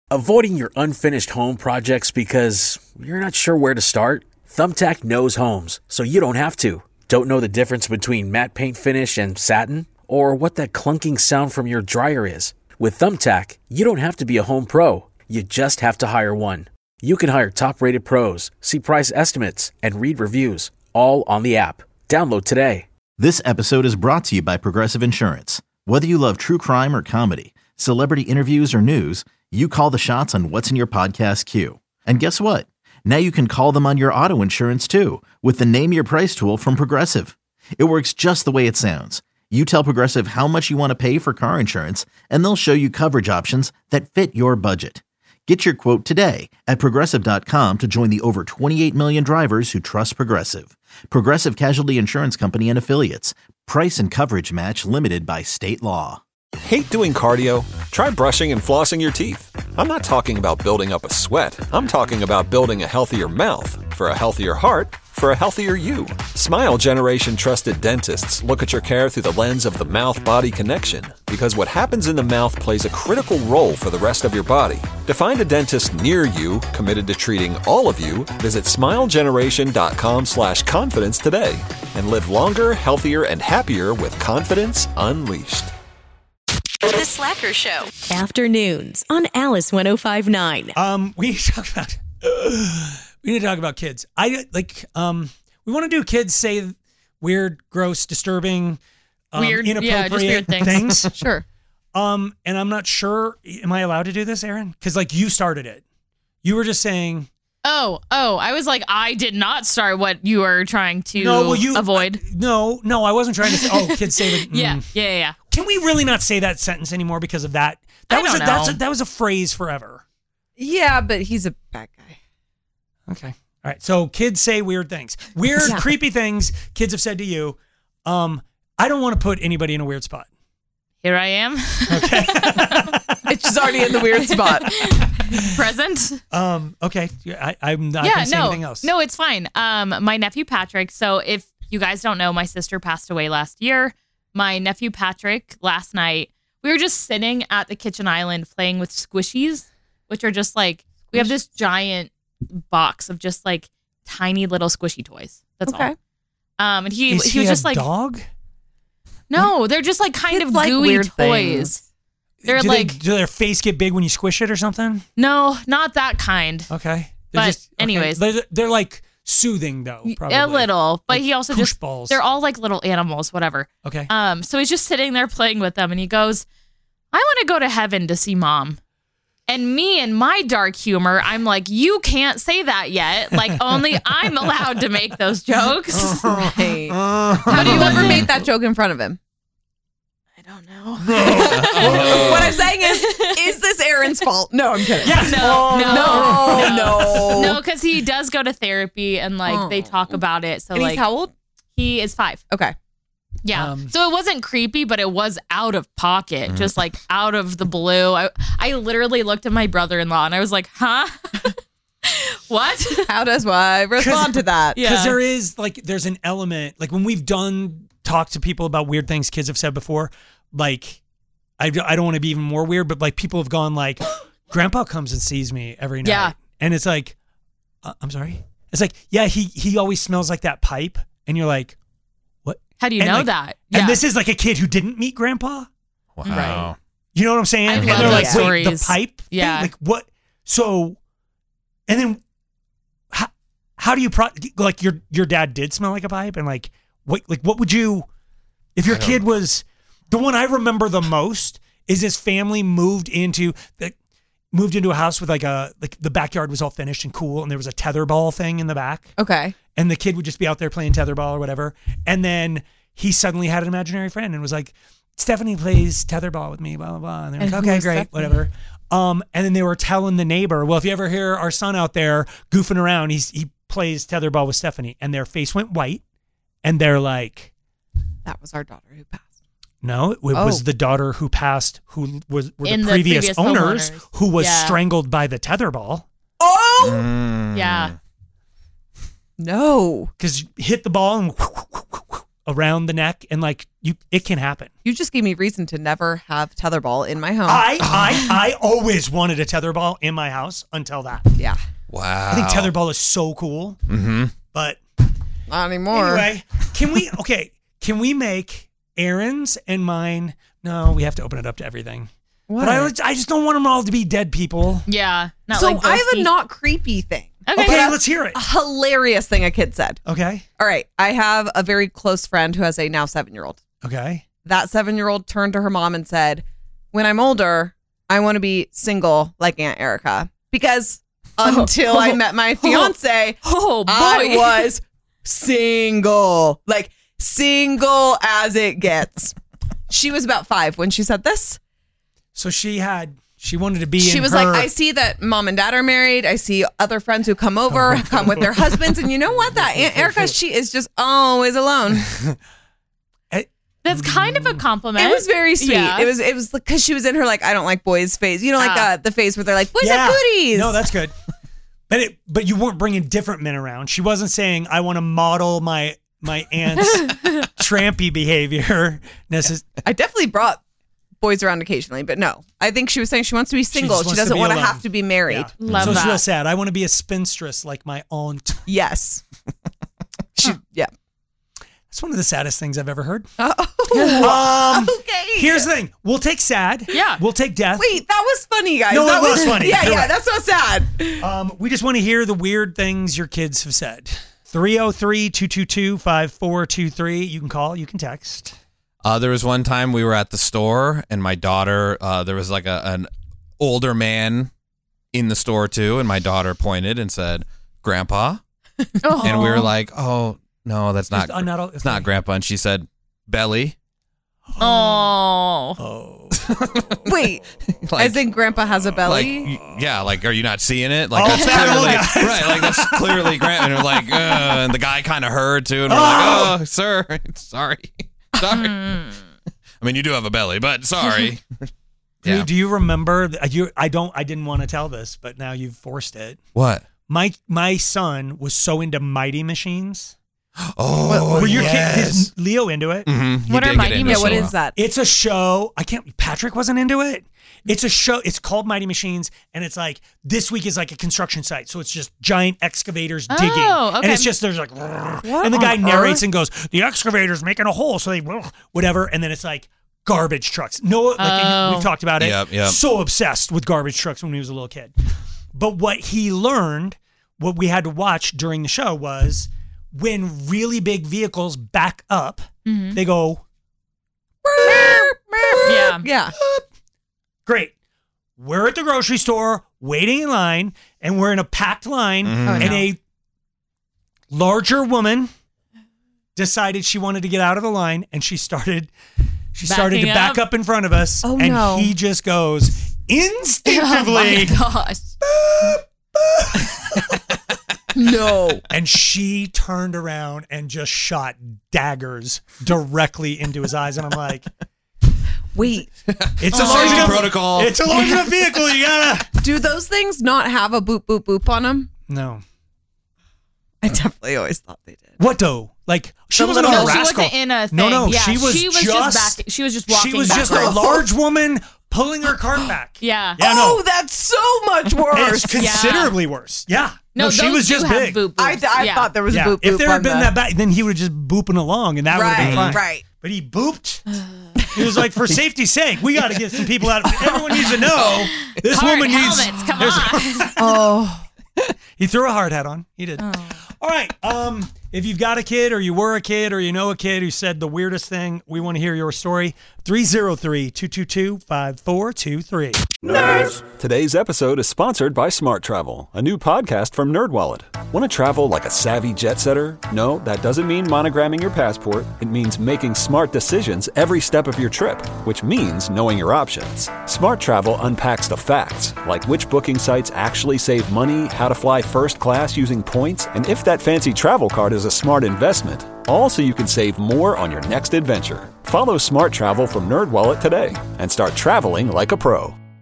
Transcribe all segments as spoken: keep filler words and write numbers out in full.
Avoiding your unfinished home projects because you're not sure where to start? Thumbtack knows homes, so you don't have to. Don't know the difference between matte paint finish and satin? Or what that clunking sound from your dryer is? With Thumbtack, you don't have to be a home pro. You just have to hire one. You can hire top-rated pros, see price estimates, and read reviews, all on the app. Download today. This episode is brought to you by Progressive Insurance. Whether you love true crime or comedy, celebrity interviews or news, you call the shots on what's in your podcast queue. And guess what? Now you can call them on your auto insurance too with the Name Your Price tool from Progressive. It works just the way it sounds. You tell Progressive how much you want to pay for car insurance, and they'll show you coverage options that fit your budget. Get your quote today at Progressive dot com to join the over twenty-eight million drivers who trust Progressive. Progressive Casualty Insurance Company and Affiliates. Price and coverage match limited by state law. Hate doing cardio? Try brushing and flossing your teeth. I'm not talking about building up a sweat. I'm talking about building a healthier mouth. For a healthier heart, for a healthier you. Smile Generation trusted dentists look at your care through the lens of the mouth-body connection, because what happens in the mouth plays a critical role for the rest of your body. To find a dentist near you committed to treating all of you, visit smilegeneration.com slash confidence today and live longer, healthier, and happier with confidence unleashed. The Slacker Show. Afternoons on Alice one oh five point nine. Um, we need to talk about we need to talk about kids. I like um we want to do kids say weird, gross, disturbing, um, weird, inappropriate yeah, just weird things. things. Sure. Um, and I'm not sure. Am I allowed to do this, Aaron? Because like you started it. You were just saying. Oh, oh, I was like, I did not start what you were trying to no, well, you, avoid. Uh, no, no, I wasn't trying to say, oh, kids say that. Mm. yeah, yeah, yeah. Can we really not say that sentence anymore because of that? That I was don't a, know. That's a, that was a phrase forever. Yeah, but he's a bad guy. Okay. All right. So kids say weird things. Weird, yeah. creepy things kids have said to you. Um, I don't want to put anybody in a weird spot. Here I am. Okay. She's already in the weird spot. Present. Um, okay. I, I'm not yeah, going to say no, anything else. No, it's fine. Um, my nephew Patrick. So if you guys don't know, my sister passed away last year. My nephew Patrick, last night, we were just sitting at the kitchen island playing with squishies, which are just like, we have this giant box of just like tiny little squishy toys. That's okay. all. Um, and he, Is he, he was a just like, dog? No, they're just like kind Kids of like gooey weird toys. things. They're do like, they, do their face get big when you squish it or something? no, not that kind. Okay. They're But just, okay. anyways. They're, they're like soothing though, probably. A little, but Like he also push just, balls. they're all like little animals, whatever. Okay. Um, so he's just sitting there playing with them and he goes, I want to go to heaven to see mom. And me and my dark humor, I'm like, you can't say that yet. Like, only I'm allowed to make those jokes. Right. Have you ever made that joke in front of him? I don't know. What I'm saying is, is this Aaron's fault? No, I'm kidding. Yes. No, no, no, no. No, because he does go to therapy and like they talk about it. So And like, he's how old? he is five. Okay. Yeah. Um, so it wasn't creepy, but it was out of pocket, just like out of the blue. I, I literally looked at my brother-in-law and I was like, huh? What? How does I respond to that? Because Yeah. there is like, there's an element, like when we've done talk to people about weird things kids have said before, like, I, I don't want to be even more weird, but like people have gone like, grandpa comes and sees me every night. Yeah. And it's like, uh, I'm sorry. It's like, yeah, he, he always smells like that pipe. And you're like, what? How do you And, know like, that? And this is like a kid who didn't meet grandpa. Wow. Right. You know what I'm saying? I and love they're like, those wait, the stories. pipe? thing? Yeah. Like what? So, and then how, how do you, pro- like your, your dad did smell like a pipe and like, what, like what would you, if your kid was, the one I remember the most is his family moved into the, moved into a house with like a, like the backyard was all finished and cool. And there was a tetherball thing in the back. Okay. And the kid would just be out there playing tetherball or whatever. And then he suddenly had an imaginary friend and was like, Stephanie plays tetherball with me, blah, blah, blah. And they're And like, who okay, is great, Stephanie? whatever. Um, and then they were telling the neighbor, well, if you ever hear our son out there goofing around, he's, he plays tetherball with Stephanie. And their face went white. And they're like, That was our daughter who passed. no, it, it Oh. was the daughter who passed, who was were the In the previous, previous owners, homeowners. who was Yeah. strangled by the tetherball. Oh! Mm. Yeah. No. Because hit the ball and around the neck, and like you, it can happen. You just gave me reason to never have tetherball in my home. I, I, I always wanted a tetherball in my house until that. yeah. Wow. I think tetherball is so cool, Mm-hmm. but Not anymore. anyway, can we? Okay, can we make Aaron's and mine? No, we have to open it up to everything. What? But I, I just don't want them all to be dead people. Yeah. Not so like I have a ghosty. not creepy thing. Okay. Okay, let's hear it. A hilarious thing a kid said. Okay, All right. I have a very close friend who has a now seven-year-old. okay. That seven-year-old turned to her mom and said, when I'm older, I want to be single like Aunt Erica. Because until I met my fiance, Oh boy. I was single. Like single as it gets. She was about five when she said this. So she had, she wanted to be. She in was her, like, I see that mom and dad are married. I see other friends who come over, come with their husbands. And you know what? That Aunt Erica, she is just always alone. That's kind of a compliment. It was very sweet. Yeah. It was it was because she was in her like, I don't like boys phase. You know, like Ah. uh, the phase where they're like, boys yeah. have booties. No, that's good. But it, but you weren't bringing different men around. She wasn't saying I want to model my my aunt's trampy behavior. Necess- I definitely brought boys around occasionally, but no. I think she was saying she wants to be single. just She, wants to doesn't be want to alone. have to be married. Yeah. Love so it's that. real sad. I want to be a spinstress like my aunt. Yes. she, yeah. That's one of the saddest things I've ever heard. Oh, Um, okay. Here's the thing. We'll take sad. Yeah. We'll take death. Wait, that was funny, guys. No, that it was funny. Yeah, You're yeah, right. that's not sad. Um, we just want to hear the weird things your kids have said. three oh three, two two two, five four two three. You can call, you can text. Uh, there was one time we were at the store, and my daughter, uh, there was like a, an older man in the store too, and my daughter pointed and said, "Grandpa," Oh. and we were like, "Oh no, that's not, Just, uh, not all- it's not Grandpa." And she said, "Belly." Oh. Oh. Wait, Like- as in Grandpa has a Like, belly? y- yeah, like, are you not seeing it? Like, Oh, that's fat old clearly, guys. right, like, that's clearly Grant. And we're like, uh, and the guy kind of heard too. And we're Oh. like, oh, sir, sorry. Sorry. I mean, you do have a belly, but sorry. Do, Yeah. do you remember? th- You, I don't. I didn't want to tell this, but now you've forced it. What? My my son was so into Mighty Machines. Oh, Were your yes. kid, is Leo into it? Mhm, he What are did get Mighty into Yeah, what some- is that? It's a show. I can't. Patrick wasn't into it. It's a show. It's called Mighty Machines, and it's like this week is like a construction site, so it's just giant excavators digging, Oh, and okay. it's just there's like, and the on guy narrates earth? and goes, "The excavator's making a hole," so they whatever, and then it's like garbage trucks. No, like Oh. we've talked about it. Yep, yep. So obsessed with garbage trucks when he was a little kid. But what he learned, what we had to watch during the show was when really big vehicles back up, Mm-hmm. they go, Yeah. Yeah. great. We're at the grocery store waiting in line, and we're in a packed line, Mhm. Oh, and no. a larger woman decided she wanted to get out of the line, and she started she started to Backing back up? up in front of us, Oh, and no. he just goes instinctively, Oh my gosh. No. and she turned around and just shot daggers directly into his eyes, and I'm like, Wait, it's a Oh. large Safety enough protocol. It's a large enough vehicle. You gotta do those things not have a boop, boop, boop on them? no. I definitely always thought they did. What though? Like she The wasn't little- a No, she rascal. wasn't in a thing. No, no, yeah, she was she was just, just, back. She was just walking. She was just a backwards. large woman pulling her cart back. Yeah. Yeah, Oh, no. that's so much worse. It's considerably worse. Yeah. No, No, she those was do just have big. boop I, boops. I Yeah. thought there was yeah. a boop, If boop there had on been the- that back, then he would have just booping along, and that would have been Right, fine. right. But he booped. He was like, for safety's sake, we got to get some people out. Everyone needs to know this Hard woman needs. helmets. Come there's- on. Oh. He threw a hard hat on. He did. All right. Um, if you've got a kid, or you were a kid, or you know a kid who said the weirdest thing, we want to hear your story. three oh three, two two two, five four two three. Today's episode is sponsored by Smart Travel, a new podcast from NerdWallet. Want to travel like a savvy jet setter? No, that doesn't mean monogramming your passport. It means making smart decisions every step of your trip, which means knowing your options. Smart Travel unpacks the facts, like which booking sites actually save money, how to fly first class using points, and if that fancy travel card is a smart investment. All so you can save more on your next adventure. Follow Smart Travel from NerdWallet today and start traveling like a pro.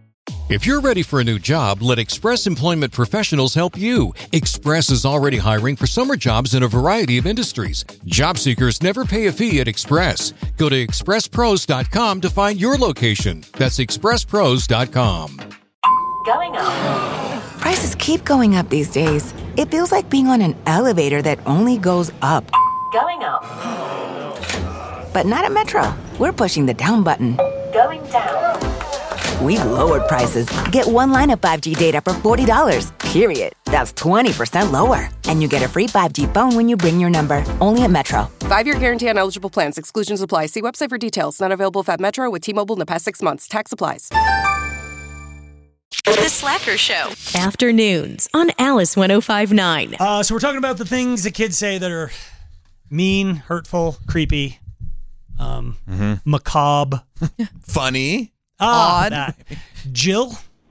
If you're ready for a new job, let Express Employment Professionals help you. Express is already hiring for summer jobs in a variety of industries. Job seekers never pay a fee at Express. Go to express pros dot com to find your location. That's express pros dot com. Going up. Prices keep going up these days. It feels like being on an elevator that only goes up. Going up. But not at Metro. We're pushing the down button. Going down. We've lowered prices. Get one line of five G data for forty dollars, period. That's twenty percent lower. And you get a free five G phone when you bring your number. Only at Metro. Five-year guarantee on eligible plans. Exclusions apply. See website for details. Not available at Metro with T-Mobile in the past six months. Tax applies. The Slacker Show. Afternoons on Alice one oh five point nine. Uh, so we're talking about the things that kids say that are mean, hurtful, creepy, um, Mm-hmm. macabre, funny, ah, Odd. that. Jill?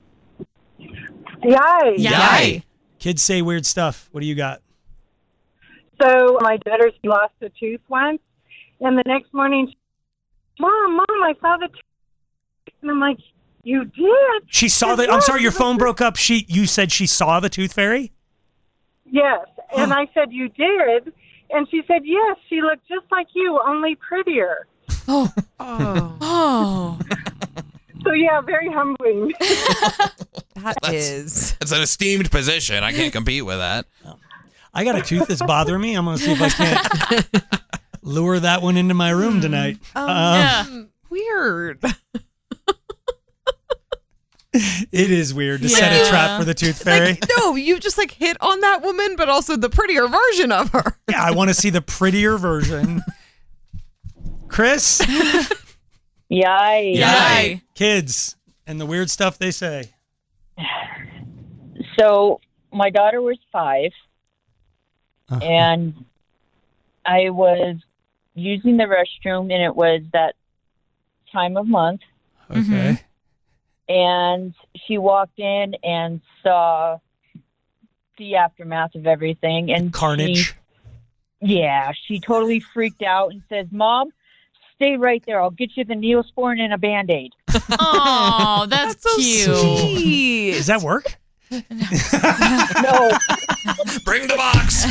Yay. Yay. Kids say weird stuff. What do you got? So my daughter, she lost a tooth once, and the next morning, she, Mom, Mom, I saw the tooth. And I'm like, you did? She saw the. I'm sorry, your phone broke up. She, you said she saw the tooth fairy? Yes. And I said, you did? And she said, yes, she looked just like you, only prettier. Oh. Oh. Oh. So, yeah, very humbling. That That's- is. It's an esteemed position. I can't compete with that. I got a tooth that's bothering me. I'm going to see if I can't lure that one into my room tonight. Um, Um, Weird. It is weird to set a trap for the tooth fairy. Like, no, you just like hit on that woman, but also the prettier version of her. Yeah, I want to see the prettier version. Chris? Yay. Yay. Kids and the weird stuff they say. So my daughter was five, Uh-huh. and I was using the restroom, and it was that time of month. Okay. And she walked in and saw the aftermath of everything. And Carnage. She, yeah, she totally freaked out and says, Mom, stay right there. I'll get you the Neosporin and a Band-Aid. Oh, that's, so cute. sweet. Does that work? No. Bring the box.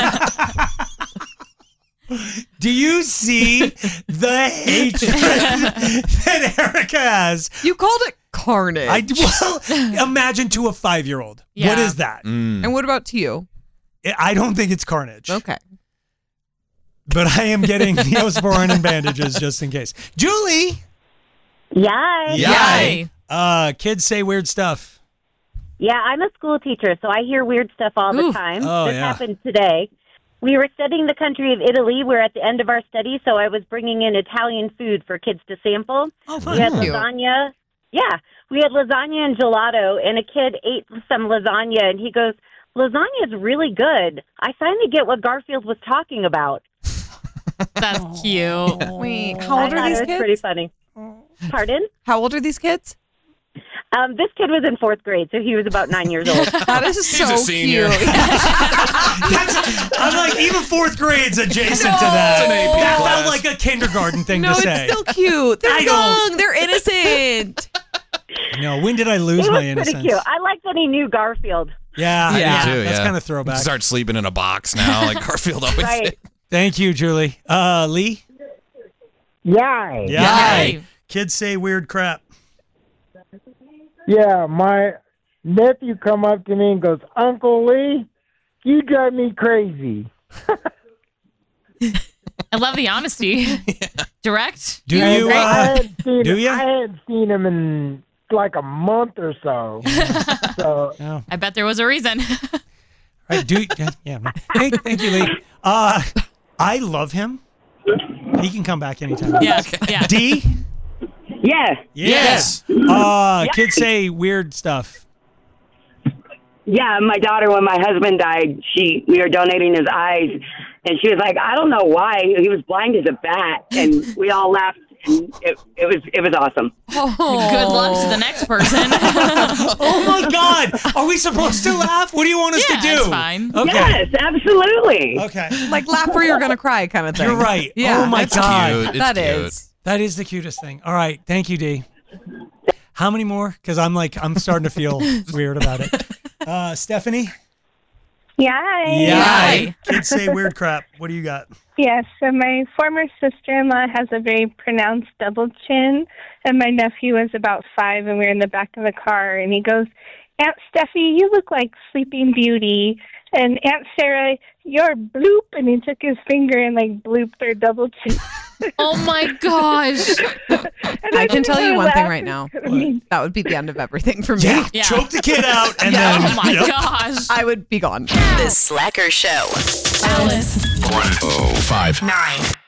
Do you see the hatred that Erica has? You called it carnage. I well, imagine to a five-year-old. What Yeah. is that? Mm. And what about to you? I- I don't think it's carnage. Okay. But I am getting Neosporin and bandages just in case. Julie. Yay. Yay. Uh, kids say weird stuff. Yeah, I'm a school teacher, so I hear weird stuff all the Ooh. time. Oh, this yeah. happened today. We were studying the country of Italy. We're at the end of our study, so I was bringing in Italian food for kids to sample. Oh, we had Cute. lasagna. Yeah, we had lasagna and gelato, and a kid ate some lasagna, and he goes, lasagna is really good. I finally get what Garfield was talking about. That's cute. Wait, how I old are thought these it was kids? pretty funny. Pardon? How old are these kids? Um, this kid was in fourth grade, so he was about nine years old. That is He's so a senior. cute. That's, I'm like, even fourth grade's adjacent No. to that. It's an A P that class. felt like a kindergarten thing No, to say. it's still cute. They're I don't- young. They're innocent. No, when did I It lose was my pretty innocence? cute. I like that he knew Garfield. Yeah, I yeah, do too, that's yeah. kind of throwback. Start sleeping in a box now, like Garfield always Right. did. Thank you, Julie. Uh, Lee? Yay. Yay. Kids say weird crap. Yeah, my nephew come up to me and goes, Uncle Lee, you drive me crazy. I love the honesty. Direct. Do And you? I Uh, hadn't seen, do ya? I hadn't seen him in like a month or so. so oh. I bet there was a reason. Right, do yeah, yeah. no. Hey, thank you, Lee. Uh, I love him. He can come back anytime. Yeah, yeah. D? Yes. Yes. Uh, kids say weird stuff. Yeah, my daughter, when my husband died, she we were donating his eyes, and she was like, I don't know why. He was blind as a bat, and we all laughed. And it, it was it was awesome. Oh. Good luck to the next person. Oh my God! Are we supposed to laugh? What do you want us Yeah, to do? it's fine. Okay. Yes, absolutely. Okay. Like laugh or you're gonna cry kind of thing. You're right. Yeah, Oh my that's God. Cute. It's That cute. is. That is the cutest thing. All right. Thank you, D. How many more? Because I'm like, I'm starting to feel weird about it. Uh, Stephanie? Yeah. Yeah. Kids say weird crap. What do you got? Yes, so my former sister-in-law has a very pronounced double chin, and my nephew was about five, and we were in the back of the car, and he goes, Aunt Steffi, you look like Sleeping Beauty, and Aunt Sarah, you're bloop, and he took his finger and, like, blooped her double chin. Oh, my gosh. I can tell you one thing right now. I mean, That would be the end of everything for me. Yeah, yeah. Choke the kid out, and Yeah. then... Oh, my Yep. gosh. I would be gone. The Slacker Show. Alice. one oh five Nine.